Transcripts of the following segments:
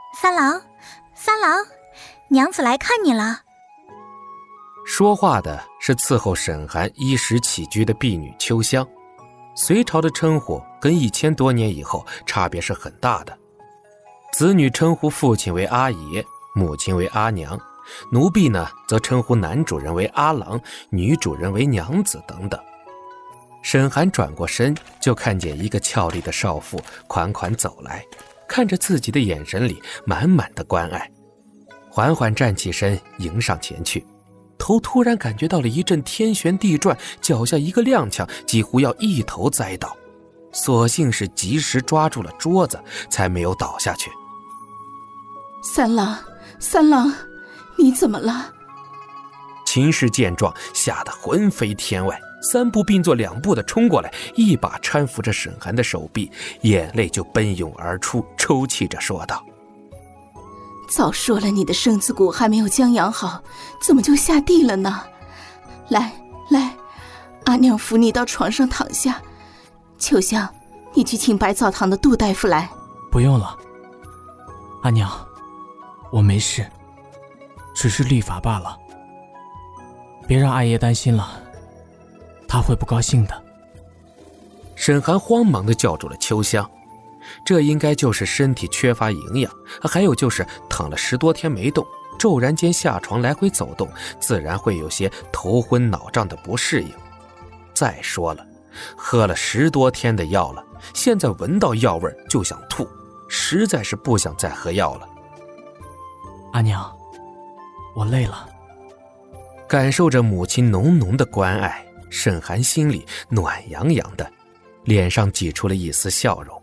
三郎，三郎，娘子来看你了。 说话的是伺候沈寒衣食起居的婢女秋香。隋朝的称呼跟1000多年以后差别是很大的。子女称呼父亲为阿爷，母亲为阿娘，奴婢呢则称呼男主人为阿郎，女主人为娘子等等。沈寒转过身，就看见一个俏丽的少妇款款走来，看着自己的眼神里满满的关爱，缓缓站起身迎上前去，头突然感觉到了一阵天旋地转，脚下一个踉跄，几乎要一头栽倒，所幸是及时抓住了桌子，才没有倒下去。 三郎，三郎，你怎么了？ 秦氏见状吓得魂飞天外，3步并作2步的冲过来，一把搀扶着沈寒的手臂，眼泪就奔涌而出，抽泣着说道： 早说了你的生子骨还没有将养好，怎么就下地了呢？来来，阿娘扶你到床上躺下。秋香，你去请百草堂的杜大夫来。 不用了，阿娘，我没事，只是律法罢了，别让阿爷担心了，他会不高兴的。 沈寒慌忙地叫住了秋香，这应该就是身体缺乏营养，还有就是躺了10多天没动，骤然间下床来回走动，自然会有些头昏脑胀的不适应。再说了，喝了10多天的药了，现在闻到药味就想吐，实在是不想再喝药了。 阿娘，我累了。 感受着母亲浓浓的关爱，沈寒心里暖洋洋的，脸上挤出了一丝笑容。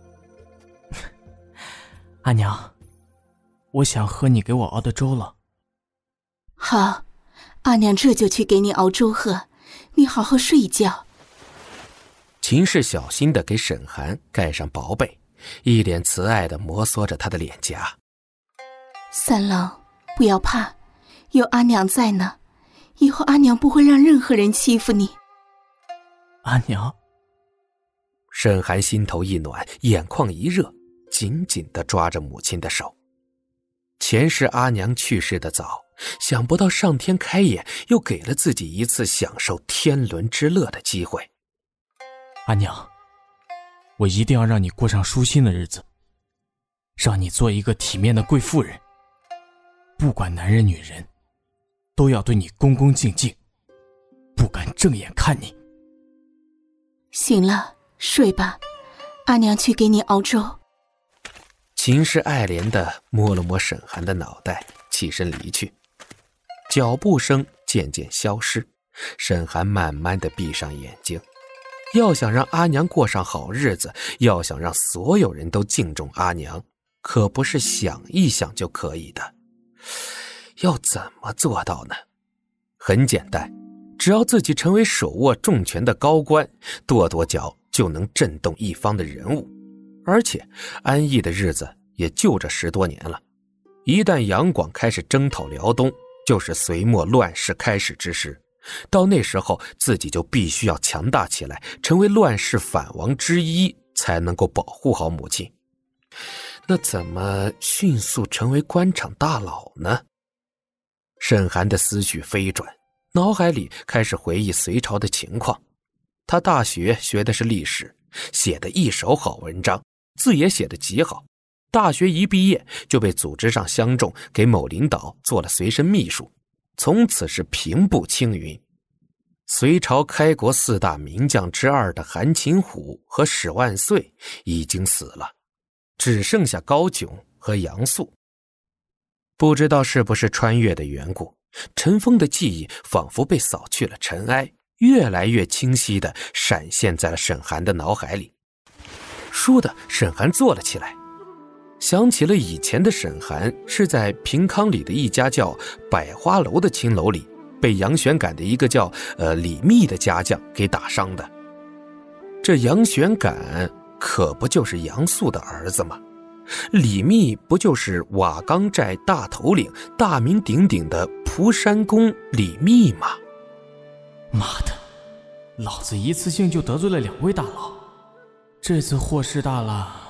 阿娘，我想喝你给我熬的粥了。 好，阿娘这就去给你熬粥喝，你好好睡一觉。 秦氏小心地给沈寒盖上薄被，一脸慈爱地摩挲着他的脸颊。 三郎，不要怕，有阿娘在呢，以后阿娘不会让任何人欺负你。 阿娘。 沈寒心头一暖，眼眶一热，紧紧地抓着母亲的手。前世阿娘去世的早，想不到上天开眼，又给了自己一次享受天伦之乐的机会。 阿娘，我一定要让你过上舒心的日子，让你做一个体面的贵妇人，不管男人女人，都要对你恭恭敬敬，不敢正眼看你。 行了，睡吧，阿娘去给你熬粥。 秦氏爱怜地摸了摸沈寒的脑袋，起身离去。脚步声渐渐消失，沈寒慢慢地闭上眼睛。要想让阿娘过上好日子，要想让所有人都敬重阿娘，可不是想一想就可以的。要怎么做到呢？很简单，只要自己成为手握重权的高官，跺跺脚就能震动一方的人物。而且安逸的日子也就这10多年了，一旦杨广开始征讨辽东，就是隋末乱世开始之时。到那时候自己就必须要强大起来，成为乱世反王之一，才能够保护好母亲。那怎么迅速成为官场大佬呢？沈寒的思绪飞转，脑海里开始回忆隋朝的情况。他大学学的是历史，写的一手好文章，字也写得极好。大学一毕业就被组织上相中，给某领导做了随身秘书，从此是平步青云。隋朝开国4大名将之2的韩擒虎和史万岁已经死了，只剩下高炯和杨素。不知道是不是穿越的缘故，尘封的记忆仿佛被扫去了尘埃，越来越清晰地闪现在了沈寒的脑海里。倏地，沈寒坐了起来，想起了以前的沈寒是在平康里的一家叫百花楼的青楼里，被杨玄感的一个叫李密的家将给打伤的。这杨玄感可不就是杨素的儿子吗？李密不就是瓦岗寨大头领、大名鼎鼎的蒲山公李密吗？ 妈的，老子一次性就得罪了2位大佬，这次祸事大了。